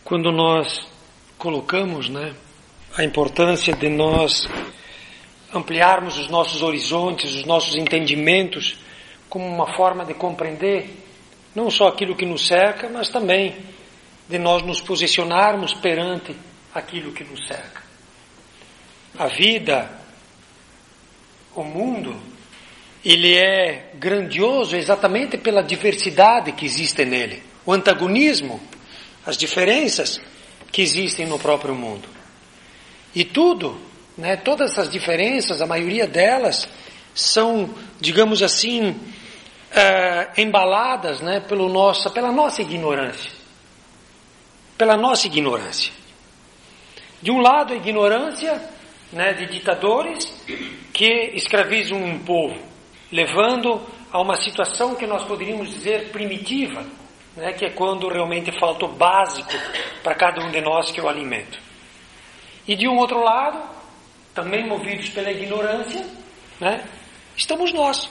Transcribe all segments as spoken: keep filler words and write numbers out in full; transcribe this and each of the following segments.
quando nós colocamos, né, a importância de nós ampliarmos os nossos horizontes, os nossos entendimentos, como uma forma de compreender não só aquilo que nos cerca, mas também de nós nos posicionarmos perante aquilo que nos cerca. A vida, o mundo, ele é grandioso exatamente pela diversidade que existe nele, o antagonismo, as diferenças que existem no próprio mundo. E tudo, né, todas essas diferenças, a maioria delas, são, digamos assim, uh, embaladas, né, pelo nossa, pela nossa ignorância. Pela nossa ignorância. De um lado, a ignorância, né, de ditadores que escravizam um povo, levando a uma situação que nós poderíamos dizer primitiva, né, que é quando realmente falta o básico para cada um de nós, que é o alimento. E de um outro lado, também movidos pela ignorância, né, estamos nós.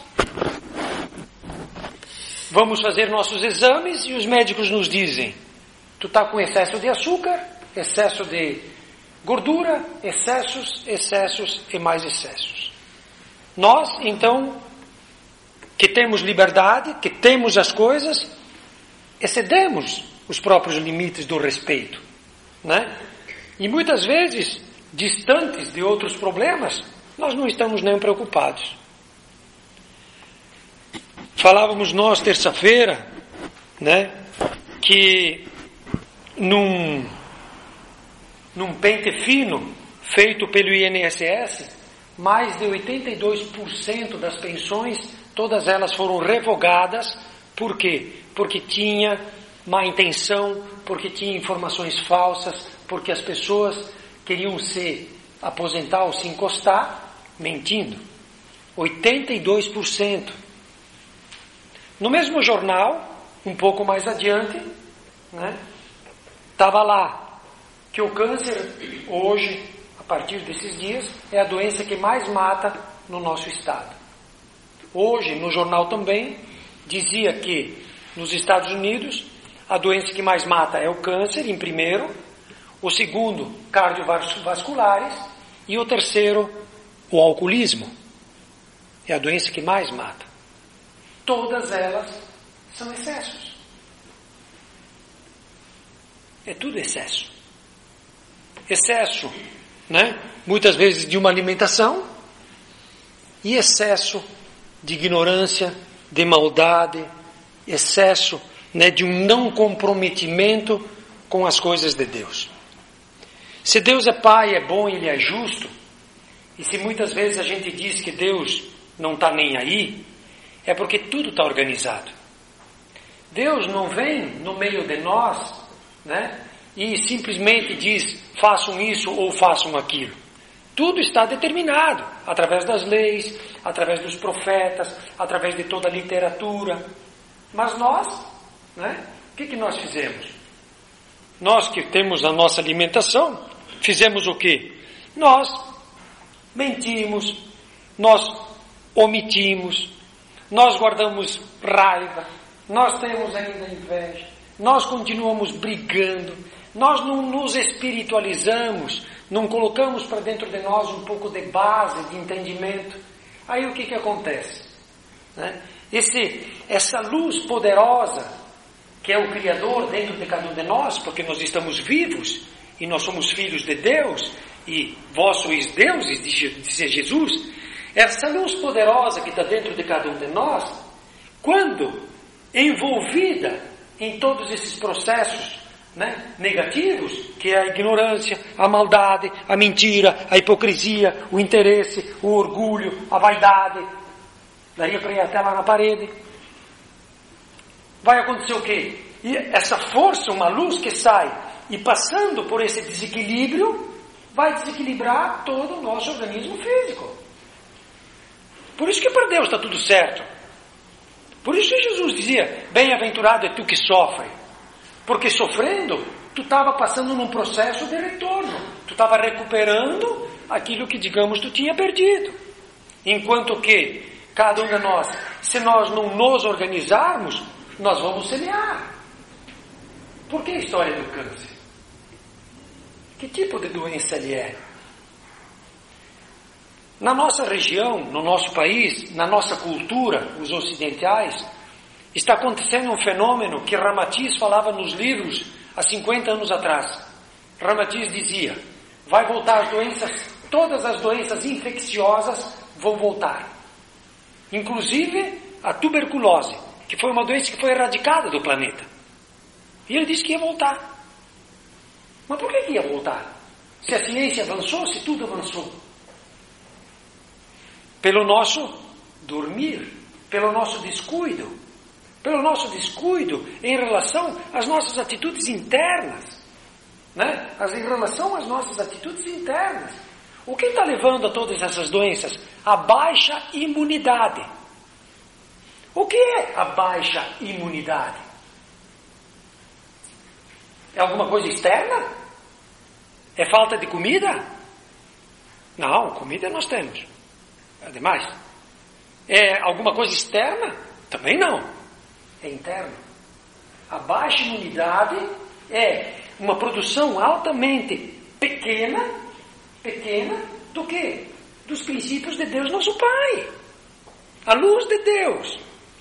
Vamos fazer nossos exames e os médicos nos dizem: tu está com excesso de açúcar, excesso de gordura, excessos, excessos e mais excessos. Nós, então, que temos liberdade, que temos as coisas, excedemos os próprios limites do respeito, né? E muitas vezes, distantes de outros problemas, nós não estamos nem preocupados. Falávamos nós terça-feira, né, que num, num pente fino feito pelo I N S S, mais de oitenta e dois por cento das pensões, todas elas foram revogadas. Por quê? Porque tinha má intenção, porque tinha informações falsas, porque as pessoas queriam se aposentar ou se encostar mentindo. oitenta e dois por cento. No mesmo jornal, um pouco mais adiante, né, estava lá que o câncer, hoje, a partir desses dias, é a doença que mais mata no nosso estado. Hoje, no jornal também, dizia que nos Estados Unidos, a doença que mais mata é o câncer, em primeiro, o segundo, cardiovasculares, e o terceiro, o alcoolismo. É a doença que mais mata. Todas elas são excessos. É tudo excesso. Excesso, né? Muitas vezes de uma alimentação, e excesso de ignorância, de maldade, excesso, né, de um não comprometimento com as coisas de Deus. Se Deus é Pai, é bom, Ele é justo, e se muitas vezes a gente diz que Deus não está nem aí, é porque tudo está organizado. Deus não vem no meio de nós, né, e simplesmente diz: façam isso ou façam aquilo. Tudo está determinado, através das leis, através dos profetas, através de toda a literatura. Mas nós, né, o que, que nós fizemos? Nós que temos a nossa alimentação, fizemos o quê? Nós mentimos, nós omitimos, nós guardamos raiva, nós temos ainda inveja, nós continuamos brigando, nós não nos espiritualizamos, não colocamos para dentro de nós um pouco de base, de entendimento. Aí o que, que acontece? Né? Esse, essa luz poderosa, que é o Criador dentro de cada um de nós, porque nós estamos vivos, e nós somos filhos de Deus, e vós sois deuses, diz Jesus, essa luz poderosa que está dentro de cada um de nós, quando envolvida em todos esses processos, né, negativos, que é a ignorância, a maldade, a mentira, a hipocrisia, o interesse, o orgulho, a vaidade, daria para ir até lá na parede, vai acontecer o quê? E essa força, uma luz que sai, e passando por esse desequilíbrio, vai desequilibrar todo o nosso organismo físico. Por isso que para Deus está tudo certo. Por isso que Jesus dizia: bem-aventurado é tu que sofre. Porque sofrendo, tu estava passando num processo de retorno. Tu estava recuperando aquilo que, digamos, tu tinha perdido. Enquanto que, cada um de nós, se nós não nos organizarmos, nós vamos semear. Por que a história do câncer? Que tipo de doença ele é? Na nossa região, no nosso país, na nossa cultura, os ocidentais, está acontecendo um fenômeno que Ramatiz falava nos livros há cinquenta anos atrás. Ramatiz dizia, vai voltar as doenças, todas as doenças infecciosas vão voltar. Inclusive a tuberculose, que foi uma doença que foi erradicada do planeta. E ele disse que ia voltar. Mas por que ia voltar? Se a ciência avançou, se tudo avançou. Pelo nosso dormir, pelo nosso descuido, pelo nosso descuido em relação às nossas atitudes internas, né? As, em relação às nossas atitudes internas. O que está levando a todas essas doenças? A baixa imunidade. O que é a baixa imunidade? É alguma coisa externa? É falta de comida? Não, comida nós temos. É demais. É alguma coisa externa? Também não. É interno. A baixa imunidade é uma produção altamente pequena, pequena do que? Dos princípios de Deus nosso Pai. A luz de Deus.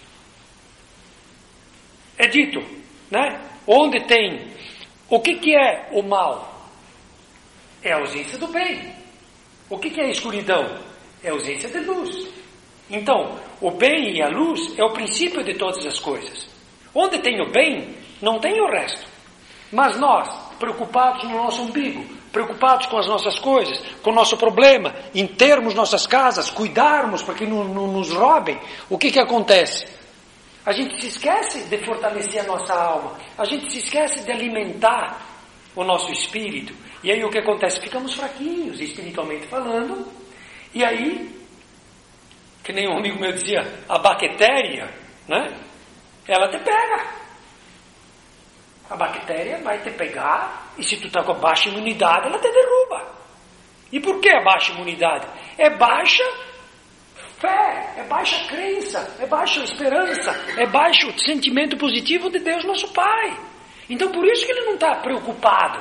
É dito, né? Onde tem... O que, que é o mal? É a ausência do bem. O que, que é a escuridão? É a ausência de luz. Então, o bem e a luz é o princípio de todas as coisas. Onde tem o bem, não tem o resto. Mas nós, preocupados no nosso umbigo, preocupados com as nossas coisas, com o nosso problema, em termos nossas casas, cuidarmos para que não, não nos roubem, o que, que acontece? A gente se esquece de fortalecer a nossa alma. A gente se esquece de alimentar o nosso espírito. E aí o que acontece? Ficamos fraquinhos, espiritualmente falando. E aí, que nem um amigo meu dizia, a bactéria, né? Ela te pega. A bactéria vai te pegar. E se tu está com a baixa imunidade, ela te derruba. E por que a baixa imunidade? É baixa fé, é baixa crença, é baixa esperança, é baixo sentimento positivo de Deus nosso Pai. Então por isso que ele não está preocupado,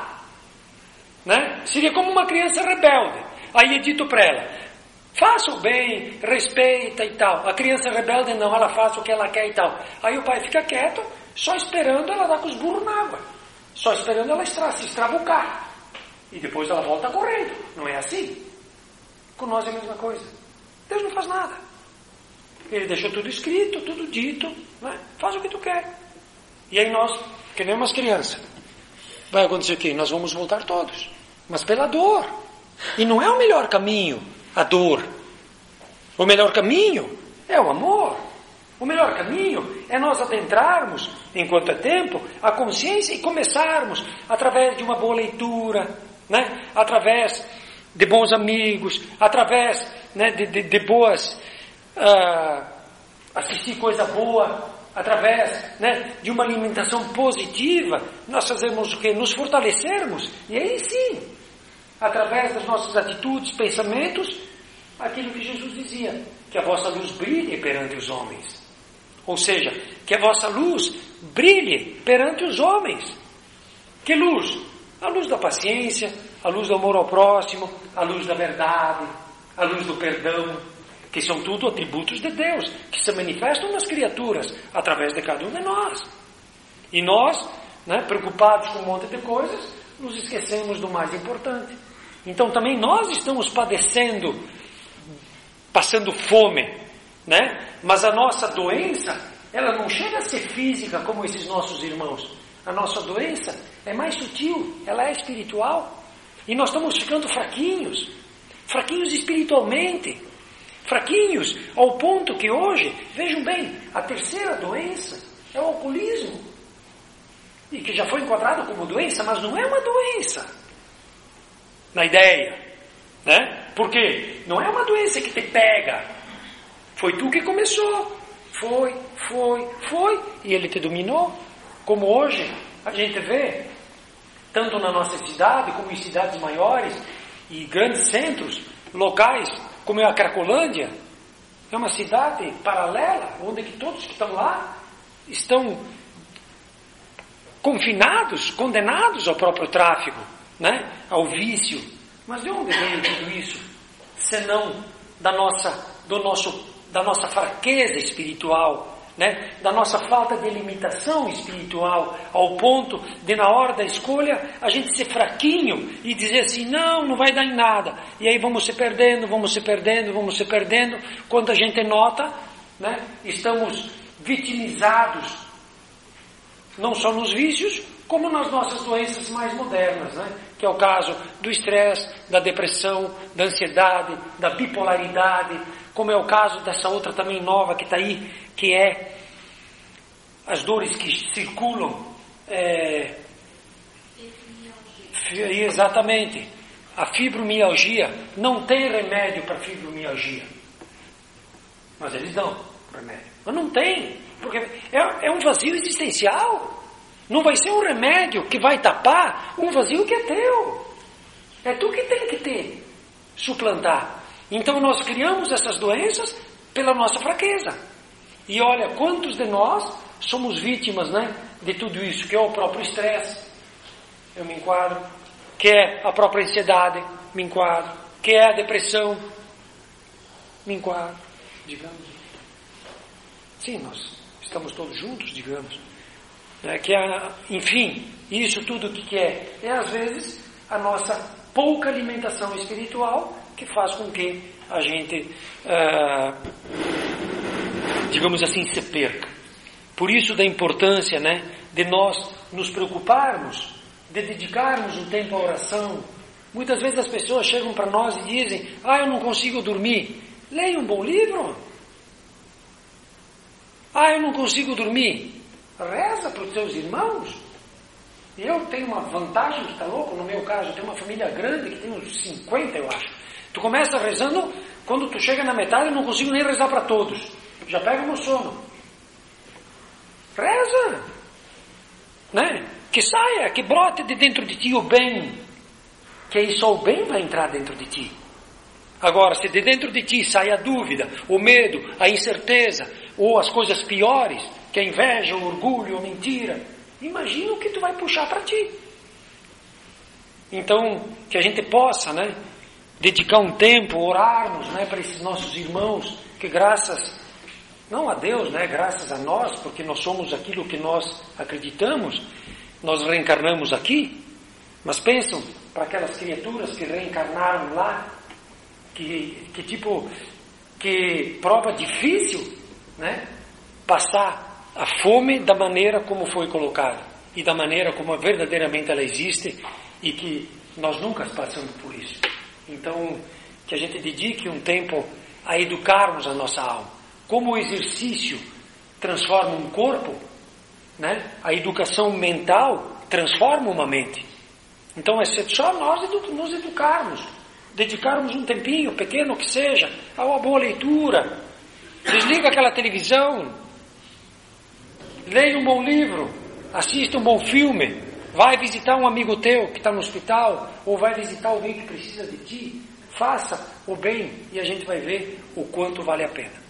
né? Seria como uma criança rebelde. Aí é dito para ela, faça o bem, respeita e tal. A criança rebelde não, ela faz o que ela quer e tal. Aí o pai fica quieto, só esperando ela dar com os burros na água, só esperando ela estra- se estrabucar. E depois ela volta correndo. Não é assim? Com nós é a mesma coisa. Deus não faz nada. Ele deixou tudo escrito, tudo dito, né? Faz o que tu quer. E aí nós, que nem umas crianças, vai acontecer o quê? Nós vamos voltar todos, mas pela dor. E não é o melhor caminho a dor. O melhor caminho é o amor. O melhor caminho é nós adentrarmos, enquanto é tempo, a consciência e começarmos através de uma boa leitura, né? Através de bons amigos, através, né, de, de, de boas, uh, assistir coisa boa, através, né, de uma alimentação positiva, nós fazemos o quê? Nos fortalecermos, e aí sim, através das nossas atitudes, pensamentos, aquilo que Jesus dizia, que a vossa luz brilhe perante os homens. Ou seja, que a vossa luz brilhe perante os homens. Que luz? A luz da paciência, a luz do amor ao próximo, a luz da verdade, a luz do perdão, que são tudo atributos de Deus, que se manifestam nas criaturas, através de cada um de nós. E nós, né, preocupados com um monte de coisas, nos esquecemos do mais importante. Então também nós estamos padecendo, passando fome, né? Mas a nossa doença, ela não chega a ser física como esses nossos irmãos. A nossa doença é mais sutil, ela é espiritual. E nós estamos ficando fraquinhos, fraquinhos espiritualmente, fraquinhos ao ponto que hoje, vejam bem, a terceira doença é o alcoolismo. E que já foi enquadrado como doença, mas não é uma doença na ideia, né? Porque não é uma doença que te pega. Foi tu que começou. Foi, foi, foi, e ele te dominou. Como hoje a gente vê, tanto na nossa cidade, como em cidades maiores e grandes centros, locais, como é a Cracolândia, é uma cidade paralela, onde que todos que estão lá estão confinados, condenados ao próprio tráfico. né, ao vício. Mas de onde veio tudo isso? Senão da nossa, do nosso, da nossa fraqueza espiritual, né, da nossa falta de limitação espiritual, ao ponto de na hora da escolha a gente ser fraquinho e dizer assim, não, não vai dar em nada. E aí vamos se perdendo, vamos se perdendo, vamos se perdendo. Quando a gente nota, né, estamos vitimizados, não só nos vícios, como nas nossas doenças mais modernas, né? Que é o caso do estresse, da depressão, da ansiedade, da bipolaridade, como é o caso dessa outra também nova que está aí, que é as dores que circulam. É, exatamente. A fibromialgia, não tem remédio para fibromialgia. Mas eles dão remédio. Mas não tem, porque é, é um vazio existencial. Não vai ser um remédio que vai tapar um vazio que é teu. É tu que tem que ter, suplantar. Então nós criamos essas doenças pela nossa fraqueza. E olha, quantos de nós somos vítimas, né, de tudo isso, que é o próprio estresse, eu me enquadro, que é a própria ansiedade, me enquadro, que é a depressão, me enquadro, digamos. Sim, nós estamos todos juntos, digamos. É, que é, enfim, isso tudo o que, que é? É às vezes a nossa pouca alimentação espiritual que faz com que a gente, ah, digamos assim, se perca. Por isso da importância, né, de nós nos preocuparmos, de dedicarmos um tempo à oração. Muitas vezes as pessoas chegam para nós e dizem, ah, eu não consigo dormir. Leia um bom livro. Ah, eu não consigo dormir. Reza para os teus irmãos. Eu tenho uma vantagem que está louco, no meu caso, eu tenho uma família grande que tem uns cinquenta, eu acho. Tu começa rezando, quando tu chega na metade, eu não consigo nem rezar para todos. Já pega no sono. Reza. Né? Que saia, que brote de dentro de ti o bem. Que aí só o bem vai entrar dentro de ti. Agora, se de dentro de ti sai a dúvida, o medo, a incerteza, ou as coisas piores, que é inveja, o orgulho, a mentira, imagina o que tu vai puxar para ti. Então, que a gente possa, né, dedicar um tempo, orarmos, né, para esses nossos irmãos, que graças, não a Deus, né, graças a nós, porque nós somos aquilo que nós acreditamos, nós reencarnamos aqui, mas pensam para aquelas criaturas que reencarnaram lá, que, que tipo, que prova difícil, né, passar a fome da maneira como foi colocada e da maneira como verdadeiramente ela existe e que nós nunca passamos por isso. Então, que a gente dedique um tempo a educarmos a nossa alma. Como o exercício transforma um corpo, né? A educação mental transforma uma mente. Então é só nós nos educarmos, dedicarmos um tempinho, pequeno que seja, a uma boa leitura. Desliga aquela televisão, leia um bom livro, assista um bom filme, vai visitar um amigo teu que está no hospital, ou vai visitar alguém que precisa de ti. Faça o bem e a gente vai ver o quanto vale a pena.